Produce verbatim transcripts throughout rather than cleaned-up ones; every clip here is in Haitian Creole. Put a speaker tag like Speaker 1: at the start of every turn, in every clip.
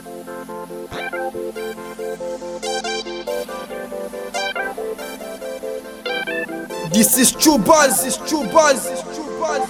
Speaker 1: This is True Buzz, this is True Buzz, this is True Buzz.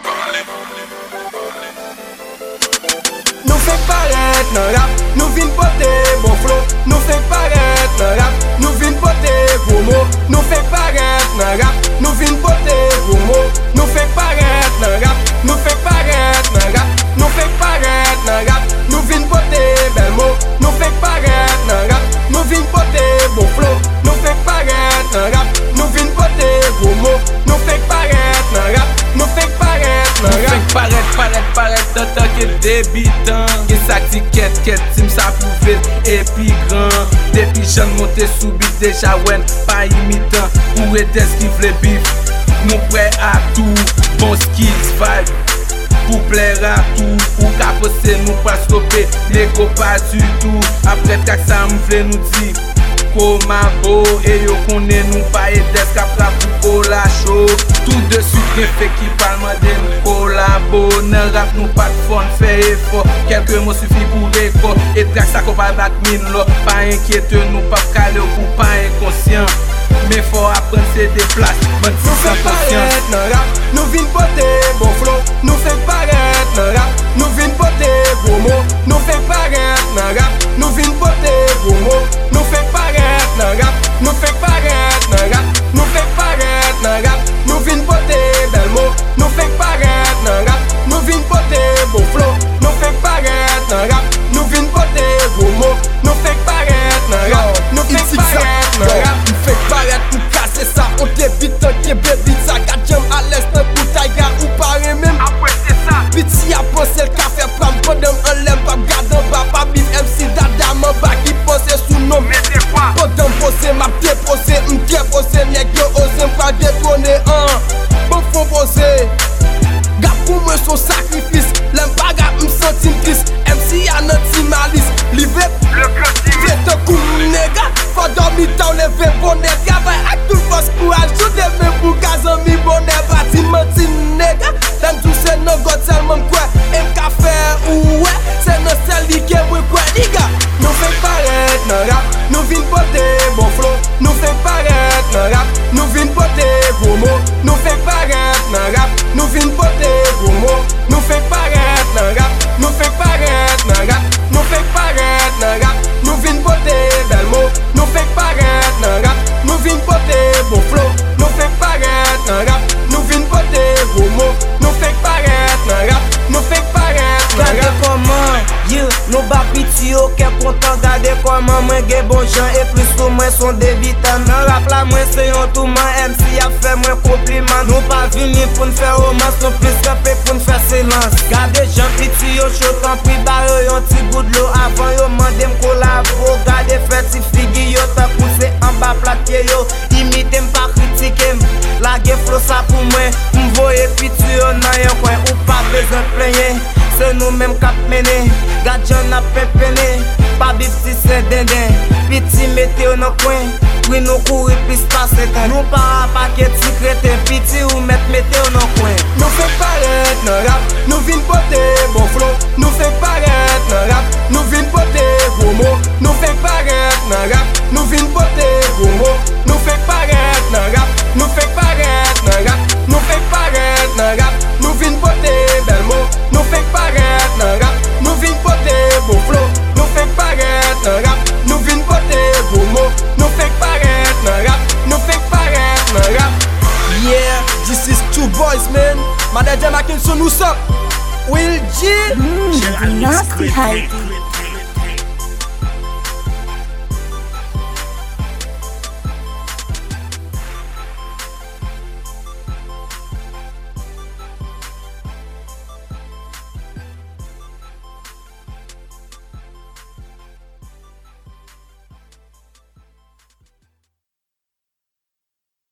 Speaker 1: Nou fek paret nan rap, nou vin pote bon flow. Nou fek paret nan rap, nou vin pote gros mots. Nou fek paret nan rap, nou vin pote gros mots. Nou fek paret nan rap, nou fek paret nan rap. Nou fek paret nan rap, nou vin pote bel mots. Nou fek paret nan rap, nou vin pote bon flow. Nou fek paret nan rap, nou vin pote gros mots. Nou fek paret nan rap, nou fek paret nan rap.
Speaker 2: Nou fek paret, paret, paret, tant que débitant. Qui sa ticket, ket, sim sa pouvel, epi grand. Depuis j'en monte sous bit, déjà wen, pas imitant. Pour être qui vle bif, nous prêt à tout. Bon skills, vibe, pour plaire à tout. Pour capoter, nous pas stopper, l'égo pas du tout. Après tak ça m'vle nous dit comment beau, et yo connaît nous pas et des capra pour la show. Tout de suite, rien fait qui parle de nous collabo. Nan rap nous pas de fun, fait effort. Quelques mots suffit pour récord. Et track ça qu'on va battre mine là. Pas inquiète, nous pas calé pour pas inconscient. Mais faut apprendre c'est des places.
Speaker 1: Nous fait paraître nan rap, nous vin pote bon flow. Nous fait paraître nan rap, nous vin pote gros mots. Nous fait paraître nan rap, nous vin pote gros mots. Nous fait paraître nan rap, nous fait paraître nan rap. Nous fait paraître nan rap, nous vin pote bel mots. Nous fait paraître nan rap, nous vin pote bon flow. Nous fait paraître nan rap, nous vin pote gros mots. Nous fait paraître nan rap, nous fait paraître nan rap. Nous fait paraître, nous casser ça, on t'évite un baby ça. Gadjam à l'est, un bouteille gars ou pareil même.
Speaker 2: Après c'est ça.
Speaker 1: Piti a pensé le café, pram podem en l'aime, pas garde en bas, pas bif M C dada, m'en bas qui pose sous nom.
Speaker 2: Mais c'est quoi?
Speaker 1: Podem posé, m'a déposé, m'dé posé, n'est que osé, m'pas détonner, hein. Bon fond posé. Gap pour moi son sacrifice, l'aime pas gap m'senti triste. M C a notre malice, livré
Speaker 2: le quotidien.
Speaker 1: C'est un coup néga, faut dormir tant lever bonnet. Travail avec tout force courage, tout des mêmes pour gazon mi bonnet. Bâtiment ti néga, dans tout c'est non god seulement quoi. M ka faire ou ouais, c'est non celle qui est moi quoi les gars. Nous fait paraître nan rap, nous vin poter bon flow. Nous fait paraître nan rap, nous vin poter gros mots. Nous fait paraître nan rap, nous vin poter gros mots. Nous fait paraître nan rap, nous fait paraître nan rap. Nous fait paraître nan rap, nous vin poter bel mots. Nous fait paraître nan rap, nous vin poter bon flow. Nous fait paraître nan rap, nous vin poter gros mots. Nous fait paraître nan rap, nous fait paraître nan rap.
Speaker 3: Gardez comment, yeah, nous bas piti aucun content. Gardez comment, moi j'ai bon gens et plus que moi sont débitants. Dans rap la moi c'est un tout man, M C a fait moi compliment. Nous pas venir pour nous faire romance, nous plus capé pour nous faire silence. Gardez gens piti au chaud, tant pis barre yon petit bout de l'eau. Avant yo mandé m'collabo, gardez fait si figi yo t'as poussé en bas plaqué yo. Imitez m'pas critiquer, la gueule flow ça pour moi. M'voye piti yo nan yon coin ou pas besoin de plaigner. C'est nous-mêmes qui mené, gadjan a pépené. Pas bif si c'est dindin, piti mettez dans coin. Oui nous courir plus passer temps. Nous pas paquet si crétin, piti ou mettre mettez dans coin.
Speaker 1: Nous fait paraître nan rap, nous vin poter bon flow. Nous fait paraître nan rap, nous vin poter gros mots. Nous fait paraître nan rap, nous vin poter gros mots. Nous fait paraître nan rap, nous fait paraître nan rap. Nous fait paraître nan rap, nous vin poter bel mots. Nous fait paraître nan rap, nous vin poter bon flow. Nous fait paraître nan rap, nous vin poter gros mots. Nous fait paraître nan rap, nous fait paraître nan rap. Yeah, this is Two Boys man. Manager Mackinson nous sommes Will G.
Speaker 4: Mmh, nasty hype.